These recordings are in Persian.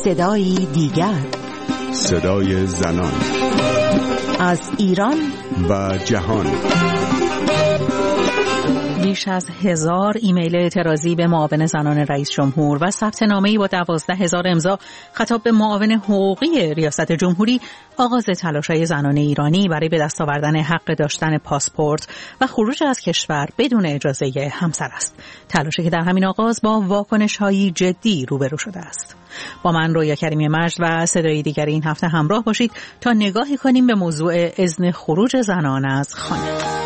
صدایی دیگر، صدای زنان از ایران و جهان. بیش از 1000 ایمیل اعتراضی به معاون زنان رئیس جمهور و ثبت نامه‌ای با 12000 امضا خطاب به معاون حقوقی ریاست جمهوری آغاز تلاش‌های زنان ایرانی برای به دست آوردن حق داشتن پاسپورت و خروج از کشور بدون اجازه همسر است. تلاشی که در همین آغاز با واکنش‌های جدی روبرو شده است. با من رویا کریمی مجد و صدای دیگر این هفته همراه باشید تا نگاهی کنیم به موضوع اذن خروج زنان از خانه.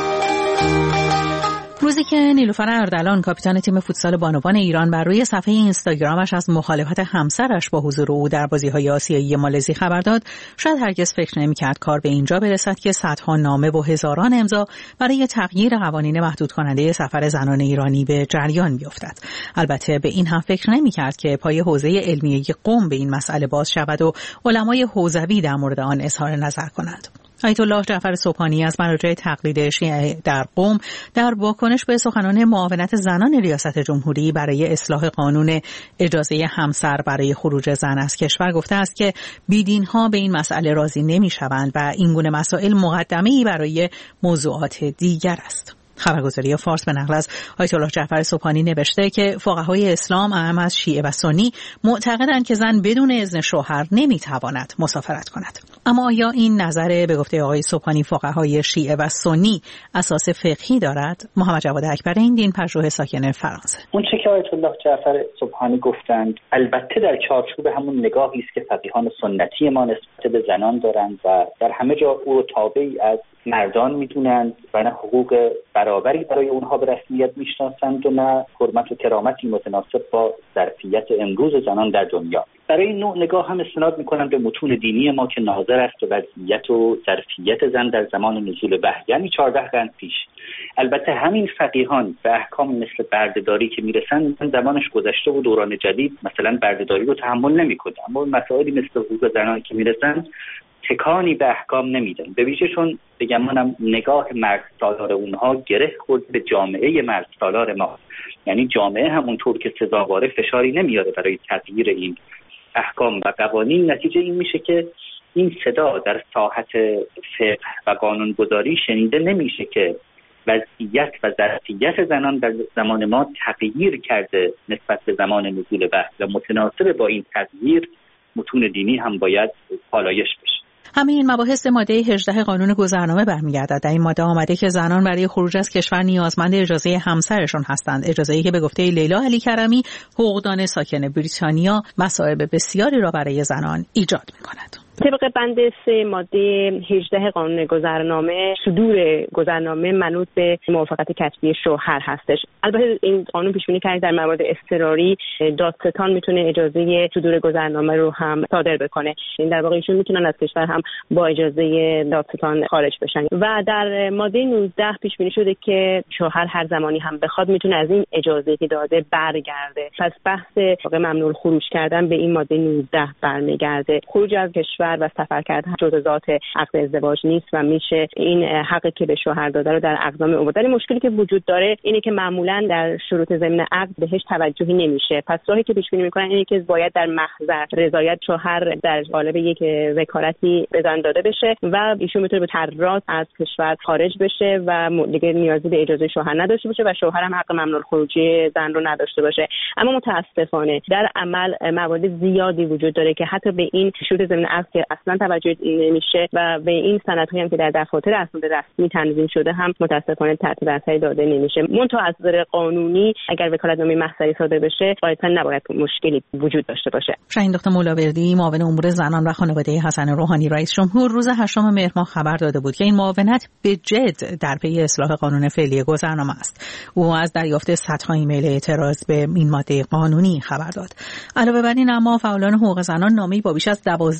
روزی که نیلوفر اردلان کاپیتان تیم فوتسال بانوان ایران بر روی صفحه اینستاگرامش از مخالفت همسرش با حضور او در بازی‌های آسیایی مالزی خبر داد، شاید هرگز فکر نمی‌کرد کار به اینجا برسد که صدها نامه و هزاران امضا برای تغییر قوانین محدود کننده سفر زنان ایرانی به جریان بیفتد. البته به این هم فکر نمی‌کرد که پای حوزه علمیه قم به این مسئله باز شود و علمای حوزوی در مورد آن اظهار نظر کنند. آیت الله جعفر سبحانی از مراجع تقلید شیعه در قم در واکنش به سخنان معاونت زنان ریاست جمهوری برای اصلاح قانون اجازه همسر برای خروج زن از کشور گفته است که بیدین‌ها به این مسئله راضی نمی‌شوند و این گونه مسائل مقدمه‌ای برای موضوعات دیگر است. خبرگزاری فارس به نقل از آیت الله جعفر سبحانی نوشته که فقهای اسلام اعم از شیعه و سنی معتقدند که زن بدون اذن شوهر نمیتواند مسافرت کند. اما آیا این نظر به گفته آقای سبحانی فقهای شیعه و سنی اساس فقهی دارد؟ محمد جواد اکبر این دین پژوه ساکن فرانسه. اون چه که آیت الله جعفر سبحانی گفتند البته در چارچوب همون نگاهی است که فقیهان سنتی ما نسبت به زنان دارند و در همه جا او تابعی از مردان میدونند و نه حقوق برابری برای اونها به رسمیت میشناسند و نه حرمت و کرامتی متناسب با ظرفیت امروز زنان در دنیا. برای این نوع نگاه هم استناد میکنم به متون دینی ما که ناظر است به وضعیت و ظرفیت زن در زمان نزول وحی، یعنی 14 قرن پیش. البته همین فقیهان به احکام مثل بردهداری که میرسن زمانش گذشته و دوران جدید مثلا بردهداری رو تحمل نمیکنه، اما مسائلی مثل حقوق زنان که میرسن تکانی به احکام نمیدن. به ویژه چون بگم منم نگاه مرد سالار اونها گره خورد به جامعه مرد سالار ما، یعنی جامعه همونطور که سزاواره فشاری نمیاره برای تغییر این احکام و قوانین. نتیجه این میشه که این صدا در ساحت فقه و قانونگذاری شنیده نمیشه که وضعیت و ظرفیت زنان در زمان ما تغییر کرده نسبت به زمان نزول وحی و متناسب با این تغییر متون دینی هم باید پالایش بشه. همه این مباحث ماده 18 قانون گذرنامه برمیگردد. در این ماده آمده که زنان برای خروج از کشور نیازمند اجازه همسرشان هستند، اجازه‌ای که به گفته لیلا علی کرمی حقوقدان ساکن بریتانیا مصائب بسیاری را برای زنان ایجاد می‌کند. طبق بند 3 ماده 18 قانون گذرنامه، صدور گذرنامه منوط به موافقت کتبی شوهر هستش. البته این قانون پیش بینی کرده در موارد اضطراری دادستان میتونه اجازه صدور گذرنامه رو هم صادر بکنه. این در واقع ایشون میتونن از کشور هم با اجازه دادستان خارج بشن. و در ماده 19 پیش بینی شده که شوهر هر زمانی هم بخواد میتونه از این اجازه که داده برگرده. پس بحث ممنوع خروج کردن به این ماده 19 برمیگرده. خروج از کشور و سفر کردن جزء ذات عقد ازدواج نیست و میشه این حقی که به شوهر داده رو در اقدام او. ولی مشکلی که وجود داره اینه که معمولا در شروط ضمن عقد بهش توجهی نمیشه. پس راهی که پیش بینی میکنن اینه که باید در محضر رضایت شوهر در قالب یک وکالتی به زن داده بشه و ایشون میتونه به تراز از کشور خارج بشه و دیگه نیازی به اجازه شوهر نداشته باشه و شوهر هم حق ممنوع خروجی زن رو نداشته باشه. اما متاسفانه در عمل موارد زیادی وجود داره که حتی به این شروط ضمن عقد اصلا توجه نمیشه و به این سندهایی هم که در دفاتر اسناد رسمی تنظیم شده هم متاسفانه تحت بحث داده نمیشه. منتها از نظر قانونی اگر وکالتنامه محضری صادر بشه قاعدتا نباید مشکلی وجود داشته باشه. شاهین دکتر مولاوردی معاون امور زنان و خانواده حسن روحانی رئیس جمهور روز 8 مهر ماه خبر داده بود که این معاونت به جد در پی اصلاح قانون فعلی گذرنامه است. او از دریافت صدها ایمیل اعتراض به این ماده قانونی خبر داد. علاوه بر این اما فعالان حقوق زنان نامه‌ای با بیش از 12000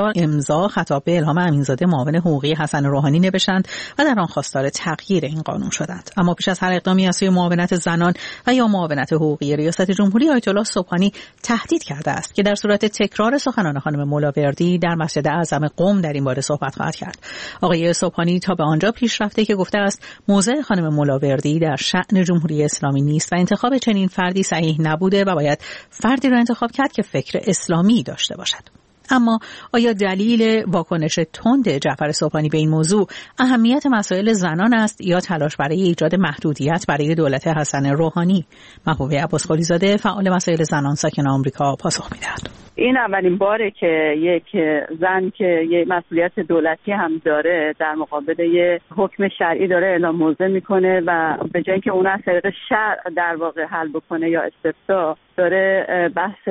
آنجا امضا خطاب به الهام امینزاده معاون حقوقی حسن روحانی نوشتند و در آن خواستار تغییر این قانون شدند. اما پیش از هر اقدامی از سوی معاونت زنان و یا معاونت حقوقی ریاست جمهوری، آیت الله سبحانی تهدید کرده است که در صورت تکرار سخنان خانم ملاوردی در مسجد اعظم قم در این باره صحبت خواهد کرد. آقای سبحانی تا به آنجا پیش رفته که گفته است موضع خانم ملاوردی در شأن جمهوری اسلامی نیست و انتخاب چنین فردی صحیح نبوده و باید فردی را انتخاب کرد که فکر اسلامی داشته باشد. اما آیا دلیل واکنش تند جعفر سبحانی به این موضوع اهمیت مسائل زنان است یا تلاش برای ایجاد محدودیت برای دولت حسن روحانی؟ محبوبه عباسقلی زاده فعال مسائل زنان ساکن آمریکا پاسخ می‌دهد. این اولین باره که یک زن که یک مسئولیت دولتی هم داره در مقابل یک حکم شرعی داره اعلام موضع میکنه و به جای اینکه اون از طریق شرع در واقع حل بکنه یا استفتاء، داره بحث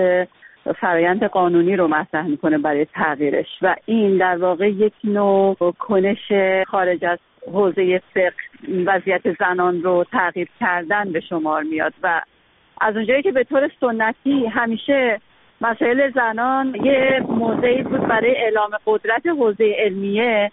فرایند قانونی رو مطرح میکنه برای تغییرش و این در واقع یک نوع کنش خارج از حوزه فقه وضعیت زنان رو تغییر کردن به شمار میاد و از اونجایی که به طور سنتی همیشه مسائل زنان یه موضعی بود برای اعلام قدرت حوزه علمیه،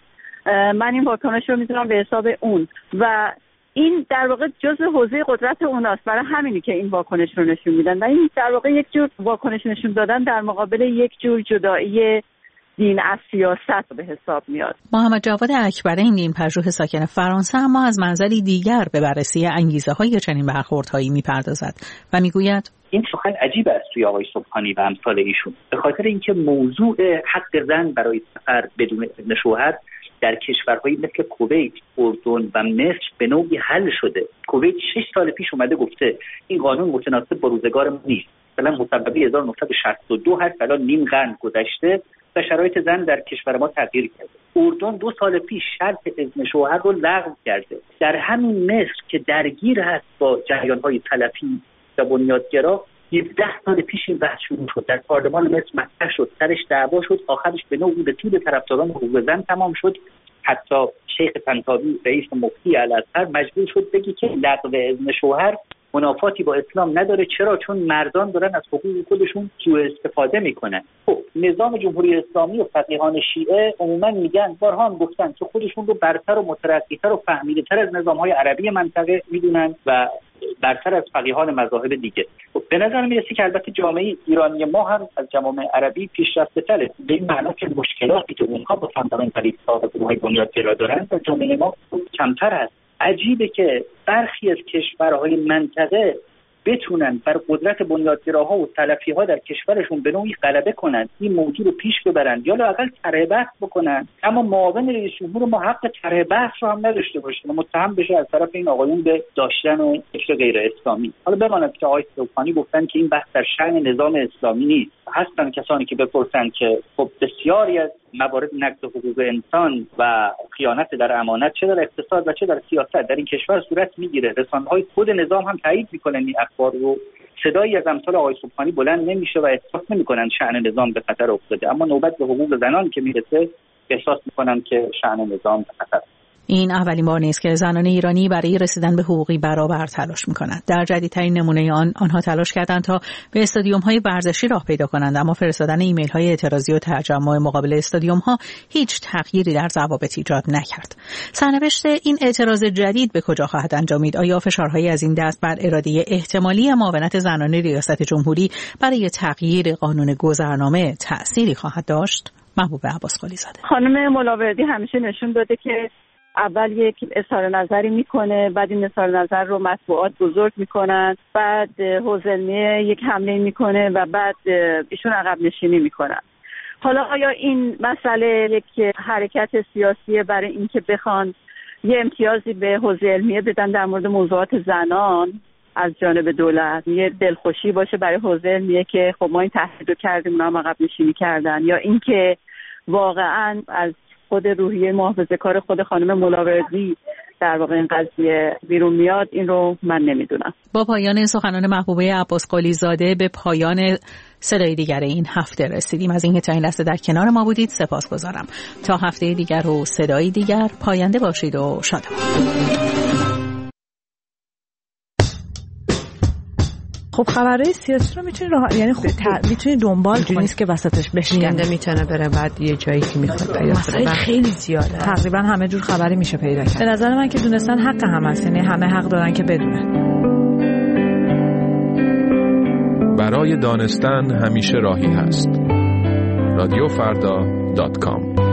من این واکنش رو میتونم به حساب اون و این در واقع جزء حوزه قدرت اوناست، برای همینی که این واکنش رو نشون میدن و این در واقع یک جور واکنش نشون دادن در مقابل یک جور جدایی دین از سیاست به حساب میاد. محمد جواد اکبرین، این پژوه ساکن فرانسه، اما از منظری دیگر به بررسی انگیزه های چنین برخوردهایی میپردازد و میگوید این سخن عجیب است توی آقای سبحانی و امثال ایشون، به خاطر اینکه موضوع حق زن برای سفر بدون اذن شوهر در کشورهایی مثل کویت، اردن و مصر به نوعی حل شده. کویت 6 سال پیش اومده گفته این قانون متناسب با روزگار ما نیست. مثلا مصوبه 1962 هست، الان نیم قرن گذشته و شرایط زن در کشور ما تغییر کرده. اردن 2 سال پیش شرط اذن شوهر رو لغو کرده. در همین مصر که درگیر هست با جریان‌های سلفی و بنیادگرا، 17 سال پیش این بحث شروع شد، در پارلمان مصر مطرح شد، سرش دعوا شد، آخرش به نوعی به طول طرفداران حقوق زن تمام شد. حتی شیخ طنطاوی رئیس مفتی الازهر مجبور شد بگه که لغو اذن شوهر منافاتی با اسلام نداره. چرا؟ چون مردان دارن از حقوق خودشون سوء استفاده میکنن. خب نظام جمهوری اسلامی و فقیهان شیعه عموما میگن، بارها هم گفتن که خودشون رو برتر و مترقی‌تر و فهمیده‌تر از نظام‌های عربی منطقه میدونن و برتر از فقیهان مذاهب دیگه. خب به نظر میرسه که البته جامعه ایرانی ما هم از جوامع عربی پیشرفته‌تره، به این معنا که مشکلاتی که اونها با فاندامنتالیست‌ها و گروه‌های بنیادگرا دارن در جامعه ما کمتر است. عجیبه که برخی از کشورهای منطقه بتونن بر قدرت بنیادگراها و سلفی‌ها در کشورشون به نوعی غلبه کنن، این موضوع رو پیش ببرن یا لااقل طرح بحث بکنن، اما معاون رئیس جمهور ما حق طرح بحث رو هم نداشته باشه، متهم بشه از طرف این آقایون به داشتن فکر غیر اسلامی. حالا بماند که آقای سبحانی گفتن که این بحث در شأن نظام اسلامی نیست. هستن کسانی که بپرسن که خب بسیاری از موارد نقض حقوق انسان و خیانت در امانت چه در اقتصاد و چه در سیاست در این کشور صورت میگیره. رسانه‌های خود نظام هم تایید میکنن این اخبار رو. صدایی از امثال آقای سبحانی بلند نمیشه و احساس نمیکنن شأن نظام به خطر افتاده، اما نوبت به حقوق زنان که میرسه احساس میکنن که شأن نظام به خطر. این اولین بار نیست که زنان ایرانی برای رسیدن به حقوقی برابر تلاش می‌کنند. در جدیدترین نمونه آنها تلاش کردند تا به استادیوم‌های ورزشی راه پیدا کنند، اما فرستادن ایمیل‌های اعتراضی و تجمع مقابل استادیوم‌ها هیچ تغییری در ضوابط ایجاد نکرد. سرنوشت این اعتراض جدید به کجا خواهد انجامید؟ آیا فشارهایی از این دست بر اراده احتمالی معاونت زنان ریاست جمهوری برای تغییر قانون گذرنامه تأثیری خواهد داشت؟ محبوبه عباسقلی زاده. خانم ملاوردی همیشه نشون داده که اول یک اظهار نظری میکنه، بعد این اظهار نظر رو مطبوعات بزرگ میکنن، بعد حوزه علمیه یک حمله میکنه و بعد ایشون عقب نشینی میکنن. حالا آیا این مسئله یک حرکت سیاسیه برای اینکه بخوان یه امتیازی به حوزه علمیه بدن در مورد موضوعات زنان از جانب دولت، یه دلخوشی باشه برای حوزه علمیه که خب ما این تهدید رو کردیم اونا هم عقب نشینی کردن، یا اینکه واقعا از خود روحیه محافظه‌کار خود خانم ملاوردی در واقع این قضیه بیرون میاد، این رو من نمیدونم. با پایان سخنان محبوبه عباسقلی زاده به پایان صدای دیگر این هفته رسیدیم. از اینکه تا این لحظه در کنار ما بودید سپاسگزارم. تا هفته دیگر و صدای دیگر، پاینده باشید و شادمان. خب خبرهای سیاسی رو میتونی یعنی خب میتونی دنبال کنی، نیست که وسطش بشکنه، میتونه بره بعد یه جایی که میخواد پیدا کنه. خیلی زیاده، تقریبا همه جور خبری میشه پیدا کرد. به نظر من که دونستن حق هم هست، یعنی همه حق دارن که بدونن. برای دانستن همیشه راهی هست. رادیوفردا.com